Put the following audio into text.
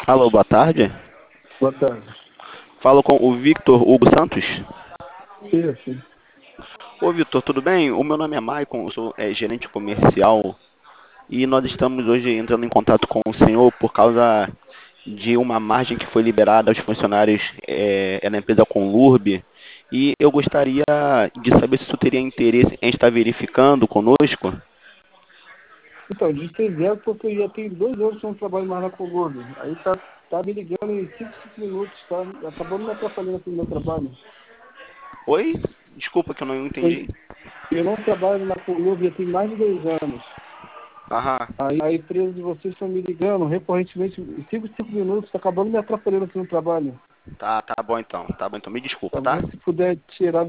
Alô, boa tarde. Boa tarde. Falo com o Victor Hugo Santos. Sim. Ô, Victor, tudo bem? O meu nome é Maicon, eu sou gerente comercial e nós estamos hoje entrando em contato com o senhor por causa de uma margem que foi liberada aos funcionários na empresa Conlurb e eu gostaria de saber se o senhor teria interesse em estar verificando conosco. Então, de ter zero, porque já tem 2 anos que eu não trabalho mais na Colômbia. Aí tá me ligando em 5 minutos, tá acabando me atrapalhando aqui no meu trabalho. Oi? Desculpa que eu não entendi. Eu não trabalho na Colômbia já tem mais de 2 anos. Aham, Aí a empresa de vocês estão me ligando recorrentemente em 5 minutos, tá acabando me atrapalhando aqui no trabalho. tá bom então, me desculpa, Tá tá? bom? Se puder tirar